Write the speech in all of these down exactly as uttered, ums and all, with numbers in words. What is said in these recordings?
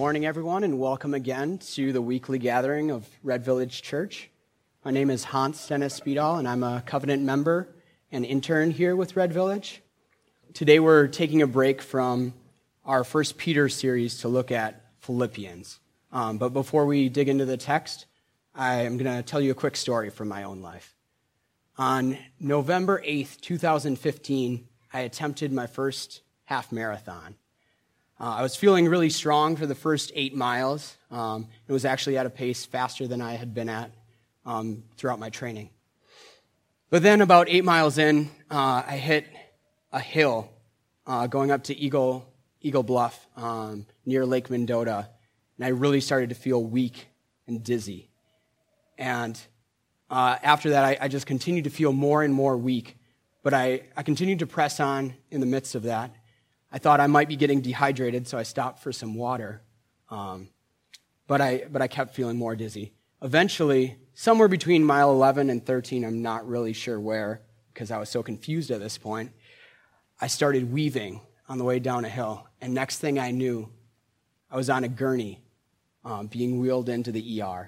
morning, everyone, and welcome again to the weekly gathering of Red Village Church. My name is Hans Dennis Spiedal, and I'm a covenant member and intern here with Red Village. Today we're taking a break from our First Peter series to look at Philippians. Um, but before we dig into the text, I am going to tell you a quick story from my own life. On November eighth, twenty fifteen, I attempted my first half marathon. Uh, I was feeling really strong for the first eight miles. Um, it was actually at a pace faster than I had been at um, throughout my training. But then about eight miles in, uh, I hit a hill uh, going up to Eagle Eagle Bluff um, near Lake Mendota, and I really started to feel weak and dizzy. And uh, after that, I, I just continued to feel more and more weak, but I, I continued to press on in the midst of that. I thought I might be getting dehydrated, so I stopped for some water. Um, but I but I kept feeling more dizzy. Eventually, somewhere between mile eleven and thirteen, I'm not really sure where, because I was so confused at this point, I started weaving on the way down a hill. And next thing I knew, I was on a gurney um, being wheeled into the E R.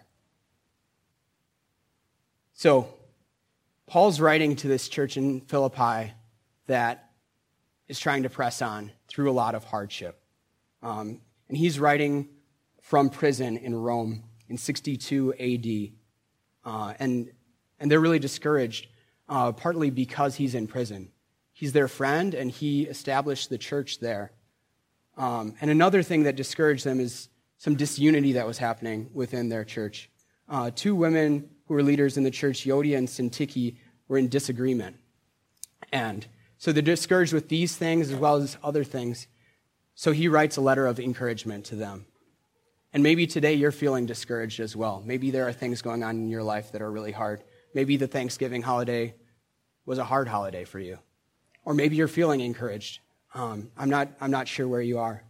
So, Paul's writing to this church in Philippi that is trying to press on through a lot of hardship. Um, and he's writing from prison in Rome in sixty-two A D. Uh, and, and they're really discouraged, uh, partly because he's in prison. He's their friend, and he established the church there. Um, and another thing that discouraged them is some disunity that was happening within their church. Uh, two women who were leaders in the church, Euodia and Syntyche, were in disagreement. And so they're discouraged with these things as well as other things. So he writes a letter of encouragement to them. And maybe today you're feeling discouraged as well. Maybe there are things going on in your life that are really hard. Maybe the Thanksgiving holiday was a hard holiday for you. Or maybe you're feeling encouraged. Um, I'm not I'm not sure where you are.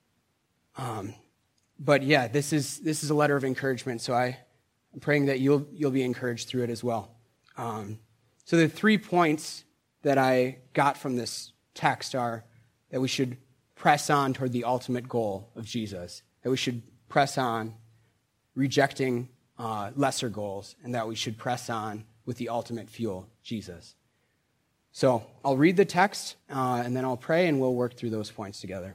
Um, but yeah, this is this is a letter of encouragement. So I, I'm praying that you'll you'll be encouraged through it as well. Um, so the three points that I got from this text are that we should press on toward the ultimate goal of Jesus, that we should press on rejecting uh, lesser goals, and that we should press on with the ultimate fuel, Jesus. So I'll read the text, uh, and then I'll pray, and we'll work through those points together.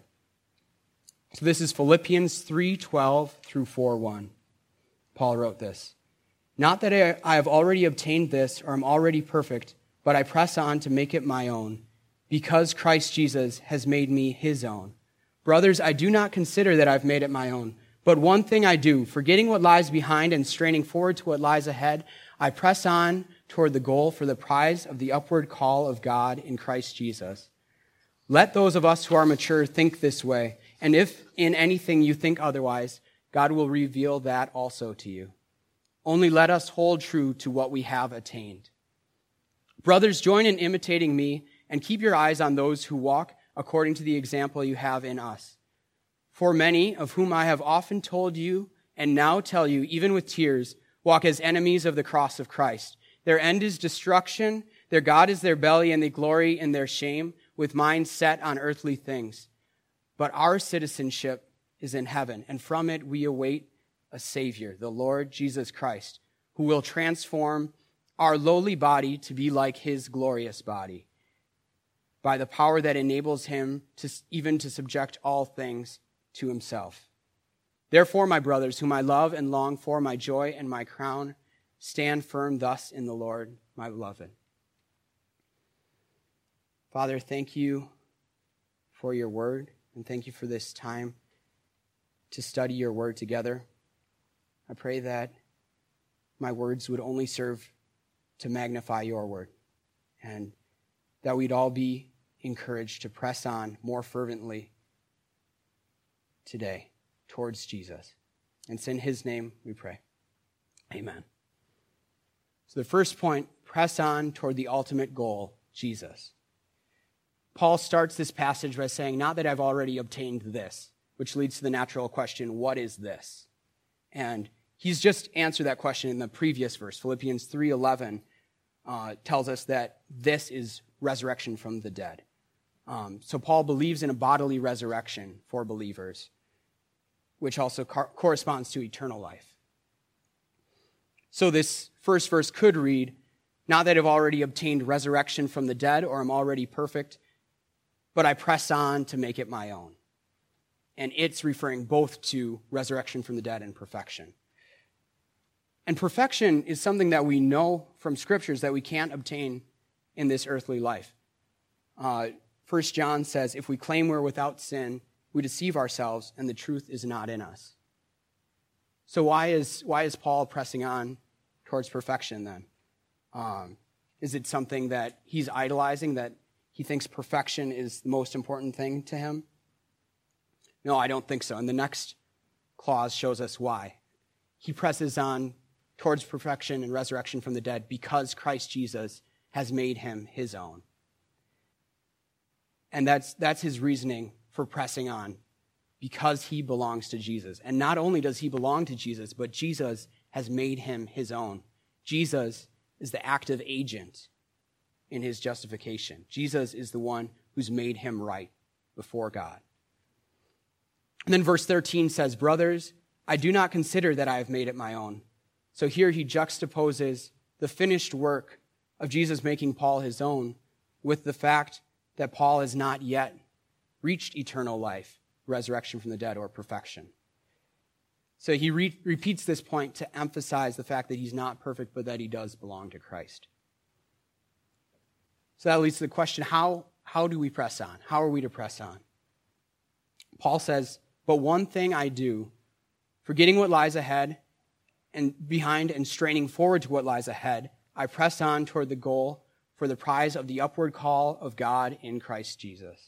So this is Philippians three twelve through four one. Paul wrote this: "Not that I, I have already obtained this or am already perfect, but I press on to make it my own, because Christ Jesus has made me his own. Brothers, I do not consider that I've made it my own, but one thing I do, forgetting what lies behind and straining forward to what lies ahead, I press on toward the goal for the prize of the upward call of God in Christ Jesus. Let those of us who are mature think this way, and if in anything you think otherwise, God will reveal that also to you. Only let us hold true to what we have attained. Brothers, join in imitating me and keep your eyes on those who walk according to the example you have in us. For many, of whom I have often told you and now tell you, even with tears, walk as enemies of the cross of Christ. Their end is destruction, their God is their belly, and they glory in their shame, with minds set on earthly things. But our citizenship is in heaven, and from it we await a Savior, the Lord Jesus Christ, who will transform our lowly body to be like his glorious body, by the power that enables him to even to subject all things to himself. Therefore, my brothers, whom I love and long for, my joy and my crown, stand firm thus in the Lord, my beloved." Father, thank you for your word, and thank you for this time to study your word together. I pray that my words would only serve to magnify your word, and that we'd all be encouraged to press on more fervently today towards Jesus. And it's in his name we pray. Amen. So the first point, press on toward the ultimate goal, Jesus. Paul starts this passage by saying, not that I've already obtained this, which leads to the natural question, what is this? And he's just answered that question in the previous verse. Philippians three eleven uh, tells us that this is resurrection from the dead. Um, so Paul believes in a bodily resurrection for believers. which also cor- corresponds to eternal life. So this first verse could read, not that I've already obtained resurrection from the dead or am already perfect, but I press on to make it my own. And it's referring both to resurrection from the dead and perfection. And perfection is something that we know from scriptures that we can't obtain in this earthly life. Uh, First John says, if we claim we're without sin, we deceive ourselves and the truth is not in us. So why is, why is Paul pressing on towards perfection then? Um, is it something that he's idolizing, that he thinks perfection is the most important thing to him? No, I don't think so. And the next clause shows us why. He presses on towards perfection and resurrection from the dead because Christ Jesus has made him his own. And that's that's his reasoning for pressing on, because he belongs to Jesus. And not only does he belong to Jesus, but Jesus has made him his own. Jesus is the active agent in his justification. Jesus is the one who's made him right before God. And then verse thirteen says, brothers, I do not consider that I have made it my own. So here he juxtaposes the finished work of Jesus making Paul his own with the fact that Paul has not yet reached eternal life, resurrection from the dead, or perfection. So he re- repeats this point to emphasize the fact that he's not perfect, but that he does belong to Christ. So that leads to the question, how, how do we press on? How are we to press on? Paul says, but one thing I do, forgetting what lies ahead and behind and straining forward to what lies ahead, I press on toward the goal for the prize of the upward call of God in Christ Jesus.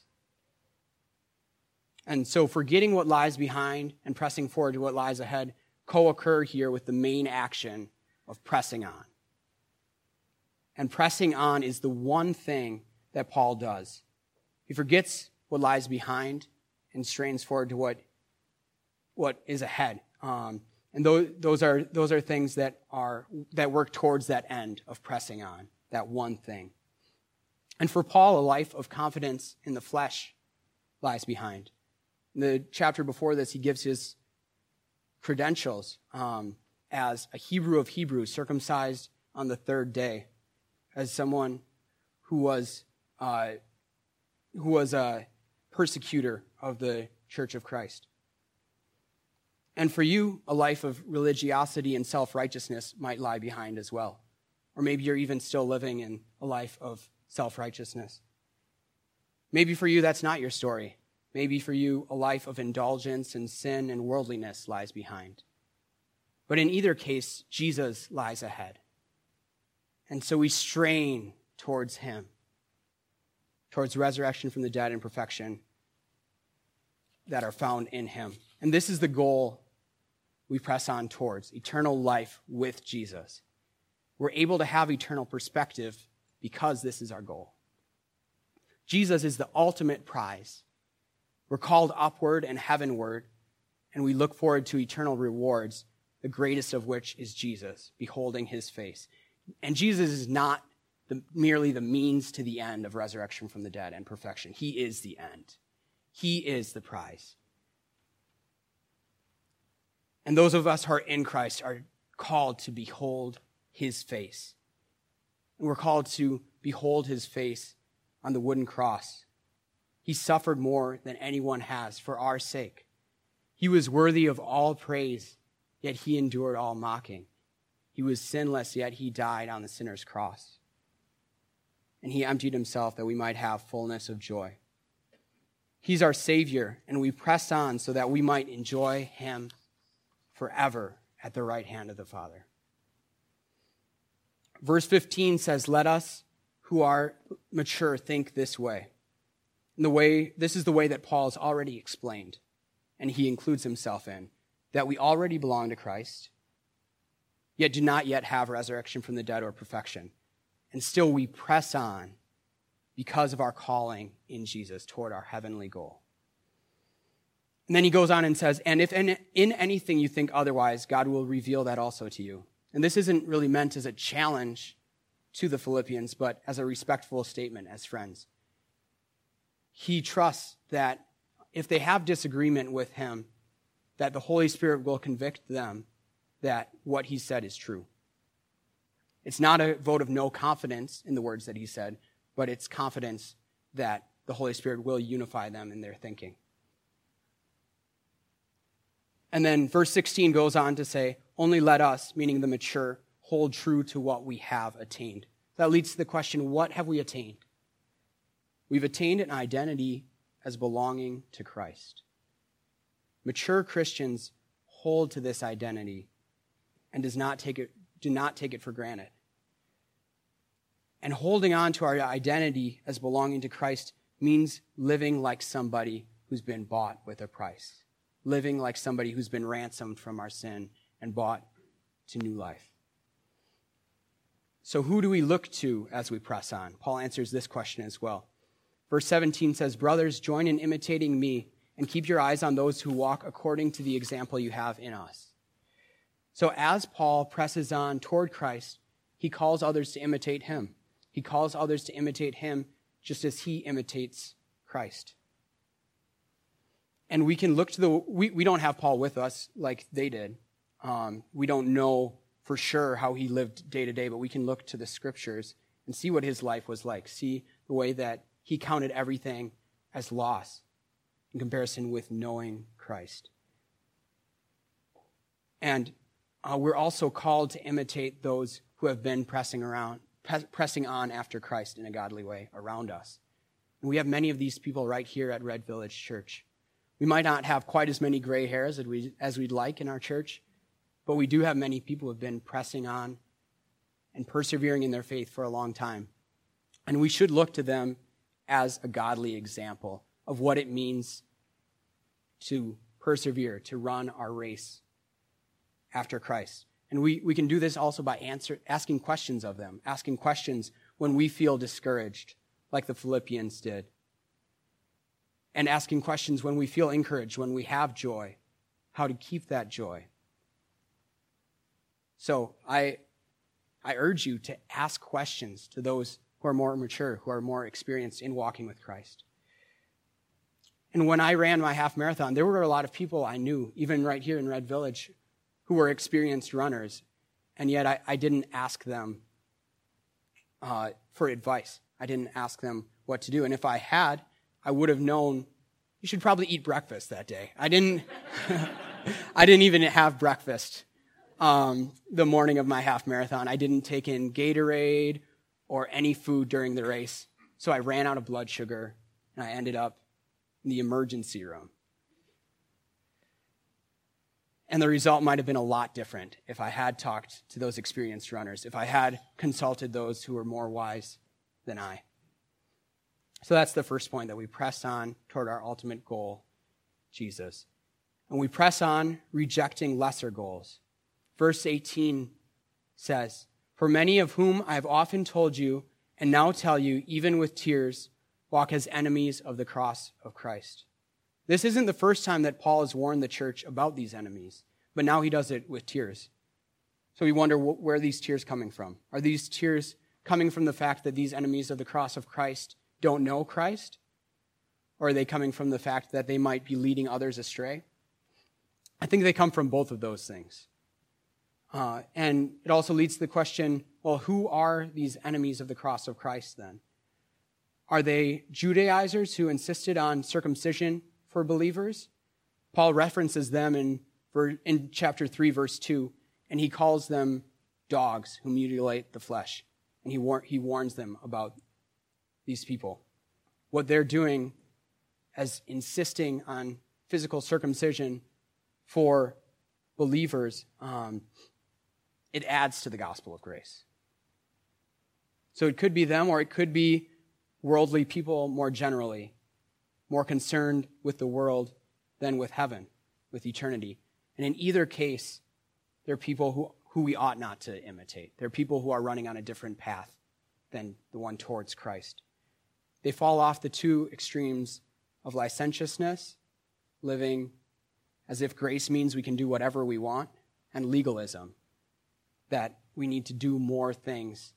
And so forgetting what lies behind and pressing forward to what lies ahead co-occur here with the main action of pressing on. And pressing on is the one thing that Paul does. He forgets what lies behind and strains forward to what, what is ahead. Um, and those, those are those are things that are that work towards that end of pressing on, that one thing. And for Paul, a life of confidence in the flesh lies behind. In the chapter before this, he gives his credentials um, as a Hebrew of Hebrews, circumcised on the third day, as someone who was uh, who was a persecutor of the Church of Christ. And for you, a life of religiosity and self-righteousness might lie behind as well. Or maybe you're even still living in a life of self-righteousness. Maybe for you, that's not your story. Maybe for you, a life of indulgence and sin and worldliness lies behind. But in either case, Jesus lies ahead. And so we strain towards him, towards resurrection from the dead and perfection that are found in him. And this is the goal we press on towards, eternal life with Jesus. We're able to have eternal perspective because this is our goal. Jesus is the ultimate prize. We're called upward and heavenward, and we look forward to eternal rewards, the greatest of which is Jesus, beholding his face. And Jesus is not the, merely the means to the end of resurrection from the dead and perfection. He is the end. He is the prize. And those of us who are in Christ are called to behold his face. And we're called to behold his face on the wooden cross. He suffered more than anyone has for our sake. He was worthy of all praise, yet he endured all mocking. He was sinless, yet he died on the sinner's cross. And he emptied himself that we might have fullness of joy. He's our Savior, and we press on so that we might enjoy him forever at the right hand of the Father. Verse fifteen says, let us who are mature think this way. And the way this is the way that Paul has already explained, and he includes himself in, that we already belong to Christ, yet do not yet have resurrection from the dead or perfection. And still we press on because of our calling in Jesus toward our heavenly goal. And then he goes on and says, and if in, in anything you think otherwise, God will reveal that also to you. And this isn't really meant as a challenge to the Philippians, but as a respectful statement as friends. He trusts that if they have disagreement with him, that the Holy Spirit will convict them that what he said is true. It's not a vote of no confidence in the words that he said, but it's confidence that the Holy Spirit will unify them in their thinking. And then verse sixteen goes on to say, only let us, meaning the mature, hold true to what we have attained. That leads to the question, what have we attained? We've attained an identity as belonging to Christ. Mature Christians hold to this identity and does not take it, do not take it for granted. And holding on to our identity as belonging to Christ means living like somebody who's been bought with a price. Living like somebody who's been ransomed from our sin and bought to new life. So who do we look to as we press on? Paul answers this question as well. Verse seventeen says, brothers, join in imitating me and keep your eyes on those who walk according to the example you have in us. So as Paul presses on toward Christ, he calls others to imitate him. He calls others to imitate him just as he imitates Christ. And we can look to the, we, we don't have Paul with us like they did. Um, we don't know for sure how he lived day to day, but we can look to the scriptures and see what his life was like. See the way that he counted everything as loss in comparison with knowing Christ. And uh, we're also called to imitate those who have been pressing around, pre- pressing on after Christ in a godly way around us. And we have many of these people right here at Red Village Church. We might not have quite as many gray hairs as, we, as we'd like in our church, but we do have many people who have been pressing on and persevering in their faith for a long time. And we should look to them as a godly example of what it means to persevere, to run our race after Christ. And we, we can do this also by answer, asking questions of them, asking questions when we feel discouraged, like the Philippians did. And asking questions when we feel encouraged, when we have joy, how to keep that joy. So I, I urge you to ask questions to those who are more mature, who are more experienced in walking with Christ. And when I ran my half marathon, there were a lot of people I knew, even right here in Red Village, who were experienced runners, and yet I, I didn't ask them uh, for advice. I didn't ask them what to do. And if I had, I would have known you should probably eat breakfast that day. I didn't. I didn't even have breakfast um, the morning of my half marathon. I didn't take in Gatorade or any food during the race, so I ran out of blood sugar and I ended up in the emergency room. And the result might have been a lot different if I had talked to those experienced runners, if I had consulted those who were more wise than I. So that's the first point, that we press on toward our ultimate goal, Jesus. And we press on rejecting lesser goals. Verse eighteen says, for many of whom I have often told you, and now tell you, even with tears, walk as enemies of the cross of Christ. This isn't the first time that Paul has warned the church about these enemies, but now he does it with tears. So we wonder, where are these tears coming from? Are these tears coming from the fact that these enemies of the cross of Christ don't know Christ? Or are they coming from the fact that they might be leading others astray? I think they come from both of those things. Uh, and it also leads to the question, well, who are these enemies of the cross of Christ then? Are they Judaizers who insisted on circumcision for believers? Paul references them in, in chapter three, verse two, and he calls them dogs who mutilate the flesh. And he, war- he warns them about these people. What they're doing as insisting on physical circumcision for believers, um, it adds to the gospel of grace. So it could be them, or it could be worldly people more generally, more concerned with the world than with heaven, with eternity. And in either case, they're people who, who we ought not to imitate. They're people who are running on a different path than the one towards Christ. They fall off the two extremes of licentiousness, living as if grace means we can do whatever we want, and legalism, that we need to do more things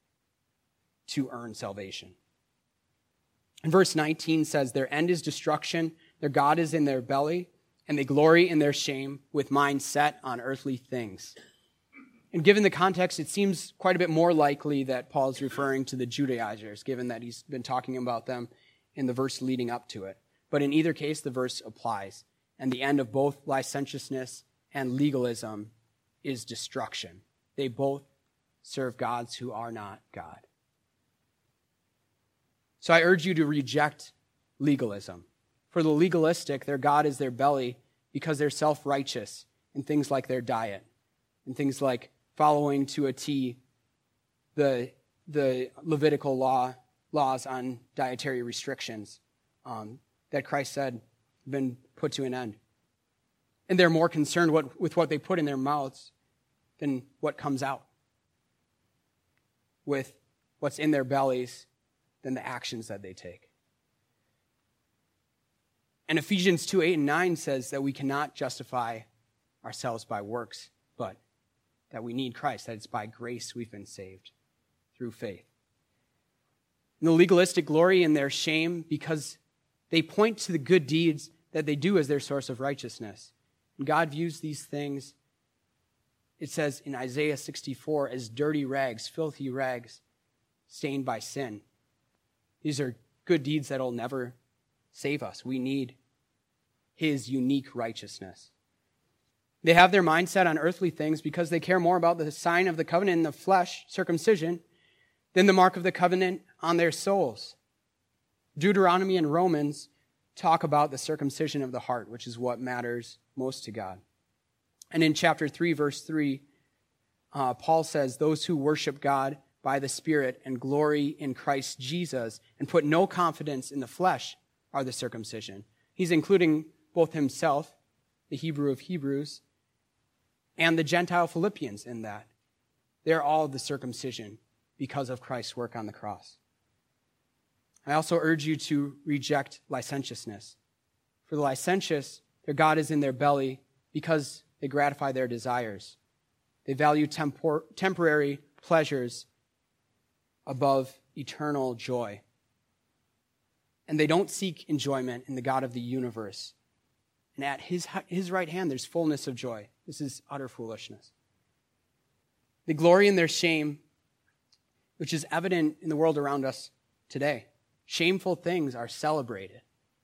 to earn salvation. And verse nineteen says, their end is destruction, their God is in their belly, and they glory in their shame with minds set on earthly things. And given the context, it seems quite a bit more likely that Paul's referring to the Judaizers, given that he's been talking about them in the verse leading up to it. But in either case, the verse applies, and the end of both licentiousness and legalism is destruction. They both serve gods who are not God. So I urge you to reject legalism. For the legalistic, their God is their belly because they're self-righteous in things like their diet, and things like following to a T the, the Levitical law laws on dietary restrictions um, that Christ said have been put to an end. And they're more concerned what, with what they put in their mouths than what comes out, with what's in their bellies than the actions that they take. And Ephesians two, eight, and nine says that we cannot justify ourselves by works, but that we need Christ, that it's by grace we've been saved through faith. And the legalistic glory in their shame because they point to the good deeds that they do as their source of righteousness. And God views these things, it says in Isaiah sixty-four, as dirty rags, filthy rags, stained by sin. These are good deeds that will never save us. We need his unique righteousness. They have their mindset on earthly things because they care more about the sign of the covenant in the flesh, circumcision, than the mark of the covenant on their souls. Deuteronomy and Romans talk about the circumcision of the heart, which is what matters most to God. And in chapter three, verse three, uh, Paul says, those who worship God by the Spirit and glory in Christ Jesus and put no confidence in the flesh are the circumcision. He's including both himself, the Hebrew of Hebrews, and the Gentile Philippians in that. They're all the circumcision because of Christ's work on the cross. I also urge you to reject licentiousness. For the licentious, their God is in their belly because they gratify their desires. They value tempor- temporary pleasures above eternal joy. And they don't seek enjoyment in the God of the universe. And at his, his right hand, there's fullness of joy. This is utter foolishness. They glory in their shame, which is evident in the world around us today. Shameful things are celebrated.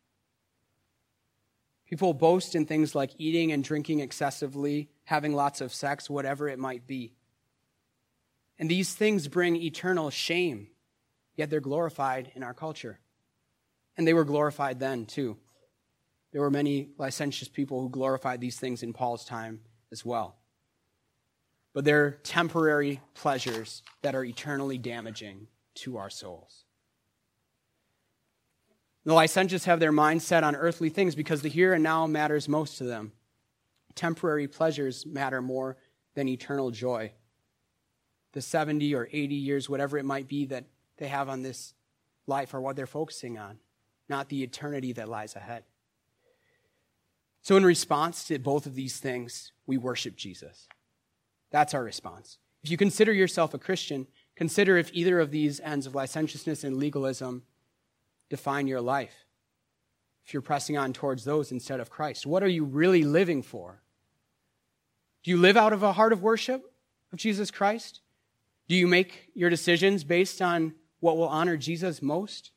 People boast in things like eating and drinking excessively, having lots of sex, whatever it might be. And these things bring eternal shame, yet they're glorified in our culture. And they were glorified then, too. There were many licentious people who glorified these things in Paul's time as well. But they're temporary pleasures that are eternally damaging to our souls. The licentious have their mind set on earthly things because the here and now matters most to them. Temporary pleasures matter more than eternal joy. The seventy or eighty years, whatever it might be that they have on this life are what they're focusing on, not the eternity that lies ahead. So in response to both of these things, we worship Jesus. That's our response. If you consider yourself a Christian, consider if either of these ends of licentiousness and legalism define your life. If you're pressing on towards those instead of Christ, what are you really living for? Do you live out of a heart of worship of Jesus Christ? Do you make your decisions based on what will honor Jesus most?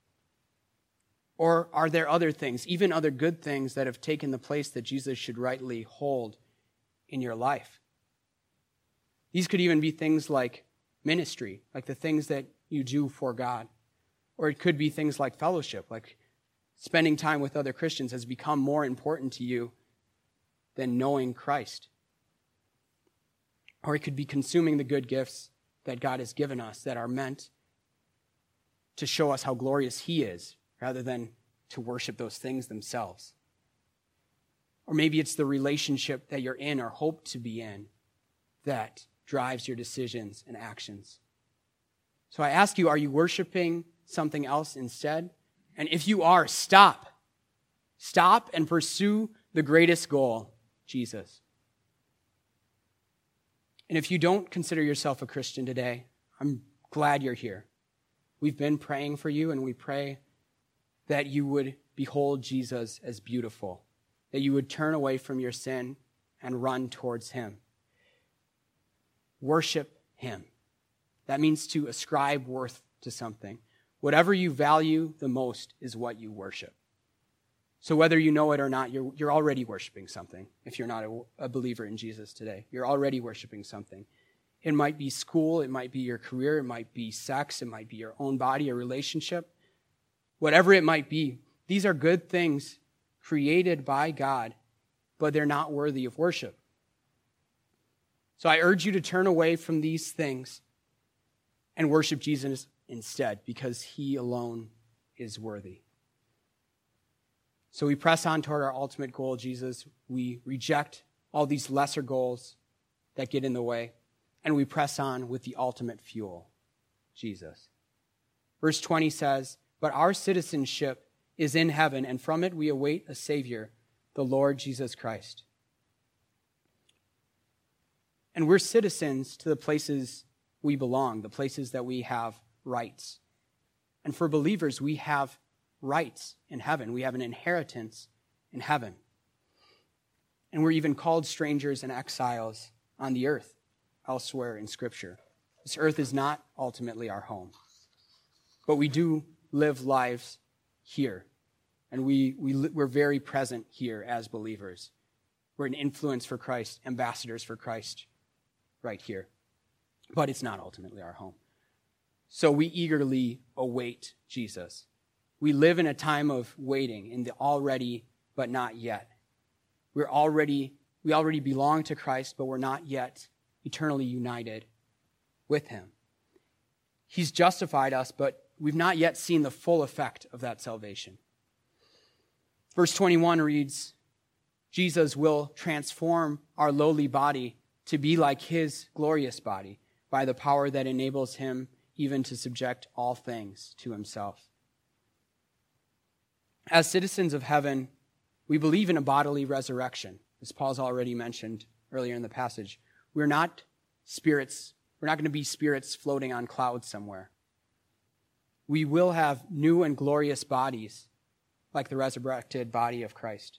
Or are there other things, even other good things, that have taken the place that Jesus should rightly hold in your life? These could even be things like ministry, like the things that you do for God. Or it could be things like fellowship, like spending time with other Christians has become more important to you than knowing Christ. Or it could be consuming the good gifts that God has given us that are meant to show us how glorious he is, rather than to worship those things themselves. Or maybe it's the relationship that you're in or hope to be in that drives your decisions and actions. So I ask you, are you worshiping something else instead? And if you are, stop. Stop and pursue the greatest goal, Jesus. And if you don't consider yourself a Christian today, I'm glad you're here. We've been praying for you, and we pray that you would behold Jesus as beautiful, that you would turn away from your sin and run towards him. Worship him. That means to ascribe worth to something. Whatever you value the most is what you worship. So whether you know it or not, you're, you're already worshiping something. If you're not a, a believer in Jesus today, you're already worshiping something. It might be school, it might be your career, it might be sex, it might be your own body, a relationship. Whatever it might be, these are good things created by God, but they're not worthy of worship. So I urge you to turn away from these things and worship Jesus instead, because he alone is worthy. So we press on toward our ultimate goal, Jesus. We reject all these lesser goals that get in the way, and we press on with the ultimate fuel, Jesus. Verse twenty says, "But our citizenship is in heaven, and from it we await a Savior, the Lord Jesus Christ." And we're citizens to the places we belong, the places that we have rights. And for believers, we have rights in heaven. We have an inheritance in heaven. And we're even called strangers and exiles on the earth, elsewhere in Scripture. This earth is not ultimately our home. But we do live lives here. And we, we, we're very present here as believers. We're an influence for Christ, ambassadors for Christ right here. But it's not ultimately our home. So we eagerly await Jesus. We live in a time of waiting, in the already but not yet. We're already, we already belong to Christ, but we're not yet eternally united with him. He's justified us, but we've not yet seen the full effect of that salvation. Verse twenty-one reads, Jesus will transform our lowly body to be like his glorious body by the power that enables him even to subject all things to himself. As citizens of heaven, we believe in a bodily resurrection, as Paul's already mentioned earlier in the passage. We're not spirits. We're not going to be spirits floating on clouds somewhere. We will have new and glorious bodies like the resurrected body of Christ.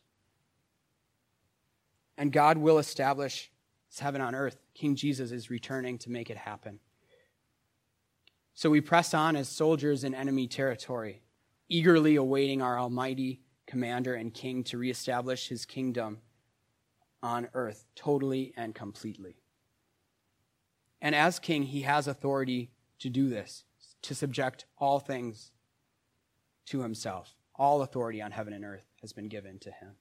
And God will establish his heaven on earth. King Jesus is returning to make it happen. So we press on as soldiers in enemy territory, eagerly awaiting our almighty commander and king to reestablish his kingdom on earth totally and completely. And as king, he has authority to do this, to subject all things to himself. All authority on heaven and earth has been given to him.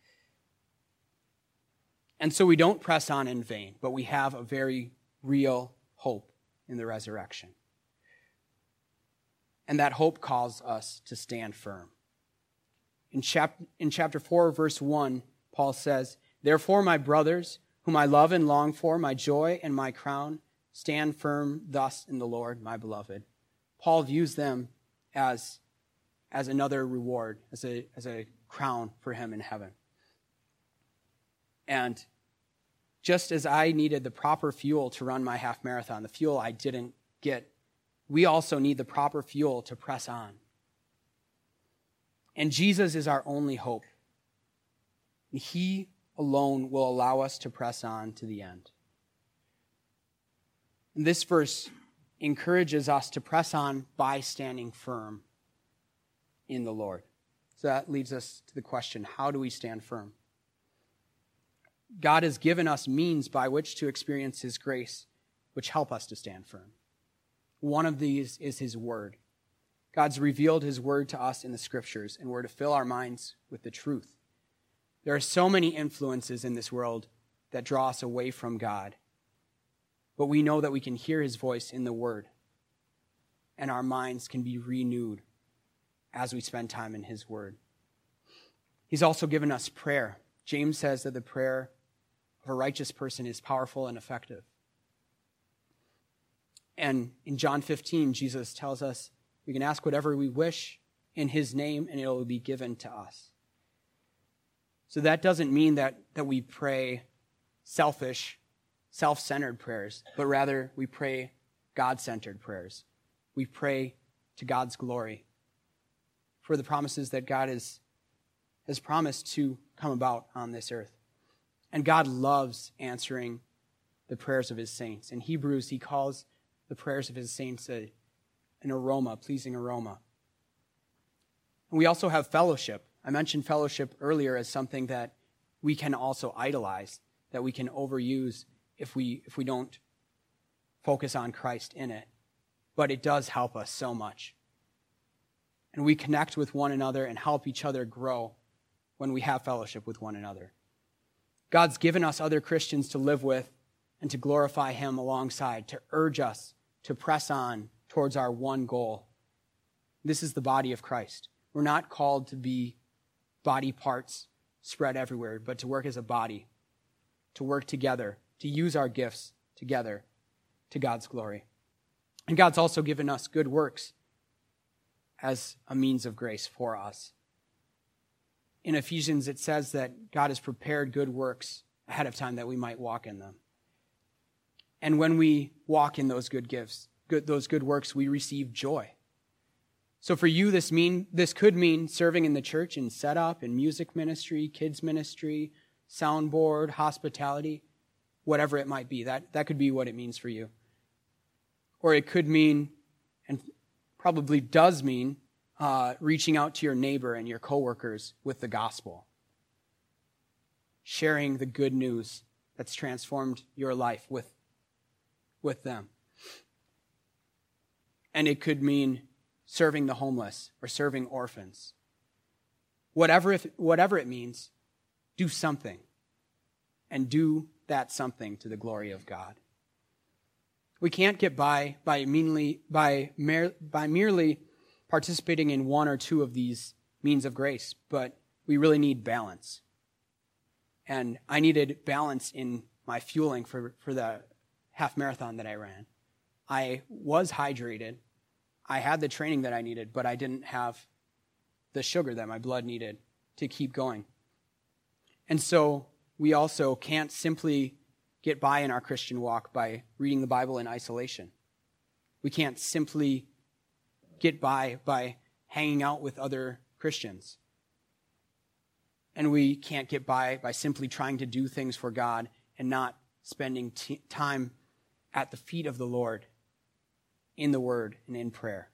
And so we don't press on in vain, but we have a very real hope in the resurrection. And that hope calls us to stand firm. In, chap- in chapter four, verse one, Paul says, "Therefore, my brothers, whom I love and long for, my joy and my crown, stand firm thus in the Lord, my beloved." Paul views them as, as another reward, as a, as a crown for him in heaven. And just as I needed the proper fuel to run my half marathon, the fuel I didn't get, we also need the proper fuel to press on. And Jesus is our only hope. And he alone will allow us to press on to the end. And this verse encourages us to press on by standing firm in the Lord. So that leads us to the question, how do we stand firm? God has given us means by which to experience his grace, which help us to stand firm. One of these is his word. God's revealed his word to us in the scriptures, and we're to fill our minds with the truth. There are so many influences in this world that draw us away from God, but we know that we can hear his voice in the word, and our minds can be renewed as we spend time in his word. He's also given us prayer. James says that the prayer of a righteous person is powerful and effective. And in John fifteen, Jesus tells us we can ask whatever we wish in his name, and it will be given to us. So that doesn't mean that, that we pray selfish, self-centered prayers, but rather we pray God-centered prayers. We pray to God's glory for the promises that God has has promised to come about on this earth. And God loves answering the prayers of his saints. In Hebrews, he calls the prayers of his saints a, an aroma, pleasing aroma. And we also have fellowship. I mentioned fellowship earlier as something that we can also idolize, that we can overuse if we if we don't focus on Christ in it. But it does help us so much. And we connect with one another and help each other grow when we have fellowship with one another. God's given us other Christians to live with and to glorify him alongside, to urge us to press on towards our one goal. This is the body of Christ. We're not called to be body parts spread everywhere, but to work as a body, to work together, to use our gifts together to God's glory. And God's also given us good works as a means of grace for us. In Ephesians, it says that God has prepared good works ahead of time that we might walk in them. And when we walk in those good gifts, good, those good works, we receive joy. So for you, this mean this could mean serving in the church in setup, in music ministry, kids ministry, soundboard, hospitality, whatever it might be. That, that could be what it means for you. Or it could mean, and probably does mean, uh, reaching out to your neighbor and your coworkers with the gospel. Sharing the good news that's transformed your life with, with them. And it could mean serving the homeless or serving orphans. Whatever, if, whatever it means, do something. And do that something to the glory of God. We can't get by by, meanly, by, mer, by merely participating in one or two of these means of grace, but we really need balance. And I needed balance in my fueling for, for the half marathon that I ran. I was hydrated. I had the training that I needed, but I didn't have the sugar that my blood needed to keep going. And so we also can't simply get by in our Christian walk by reading the Bible in isolation. We can't simply get by by hanging out with other Christians. And we can't get by by simply trying to do things for God and not spending t- time at the feet of the Lord in the Word and in prayer.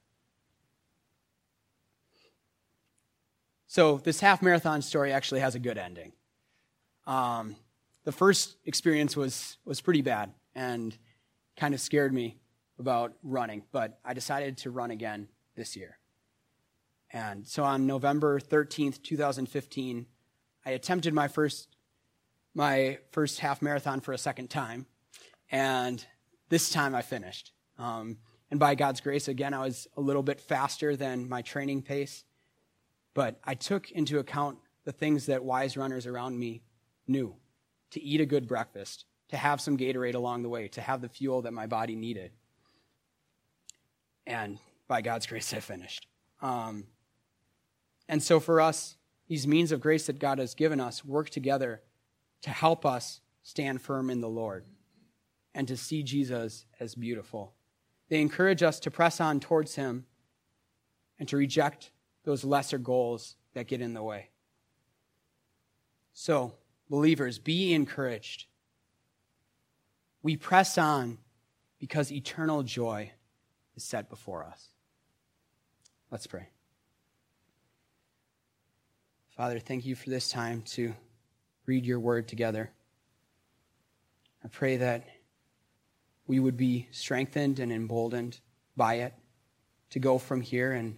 So this half marathon story actually has a good ending. Um, the first experience was was pretty bad and kind of scared me about running, but I decided to run again this year. And so on November thirteenth, twenty fifteen, I attempted my first my first half marathon for a second time, and this time I finished. Um, and by God's grace, again, I was a little bit faster than my training pace, but I took into account the things that wise runners around me knew: to eat a good breakfast, to have some Gatorade along the way, to have the fuel that my body needed. And by God's grace, I finished. Um, and so for us, these means of grace that God has given us work together to help us stand firm in the Lord and to see Jesus as beautiful. They encourage us to press on towards him and to reject those lesser goals that get in the way. So, believers, be encouraged. We press on because eternal joy is set before us. Let's pray. Father, thank you for this time to read your word together. I pray that we would be strengthened and emboldened by it to go from here and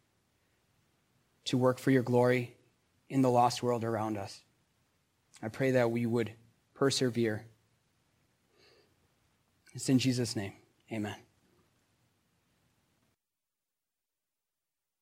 to work for your glory in the lost world around us. I pray that we would persevere. It's in Jesus' name. Amen.